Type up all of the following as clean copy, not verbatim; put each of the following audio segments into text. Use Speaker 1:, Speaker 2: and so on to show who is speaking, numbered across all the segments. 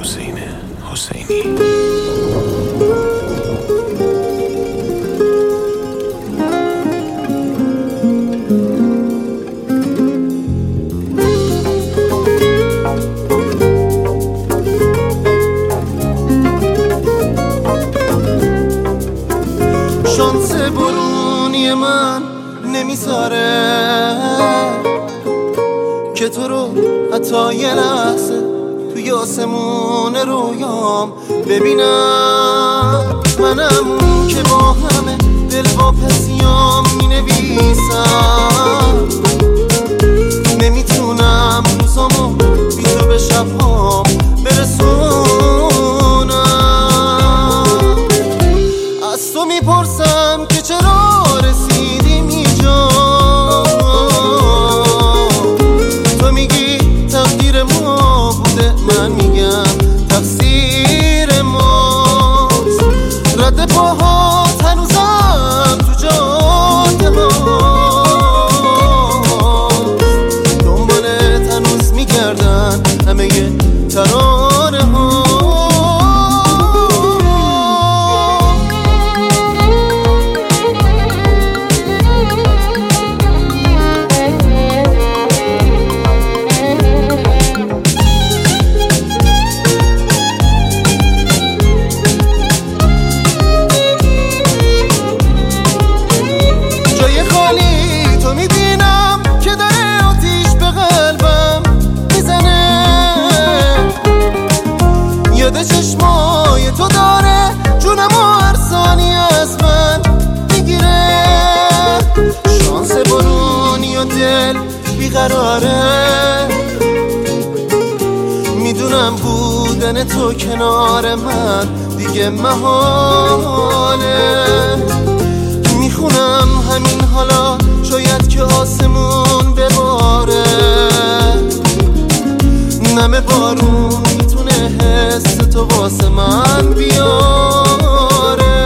Speaker 1: حسین حسینی.
Speaker 2: شانس برونی من نمیذاره که تو رو حتی یه لحظه توی آسمون رویام ببینم. منم که با همه دل واپسیام مینویسم، نمیتونم روزامو بی تو به شبهام برسونم. از تو میپرسم که چرا رسیدیم اینجا، تو میگی تقدیر ما بوده، من میگم تقصیر ماست. رد پاهات هنوزم تو جاده هاست، دنبالت هنوز میگردن همه ترانه ها. یاد چشمای تو داره جونم و هر ثانی از من میگیره. شانس برونی و دل بیقراره، میدونم بودن تو کنار من دیگه محاله. میخونم همین حالا شاید که آسمون بباره، نم بارون میتونه حس تو واسه من بیاره.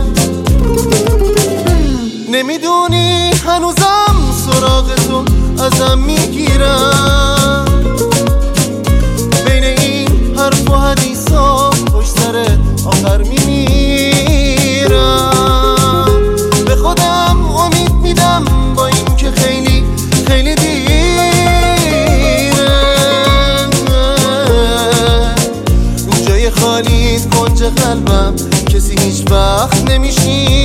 Speaker 2: نمیدونی هنوزم سراغ تو ازم میگیرم، بین این حرف و حدیثا پشت سر آخر میمیرم. به خودم امید میدم با این که خیلی خیلی خالیت کنج قلبم کسی هیچ وقت نمیشی.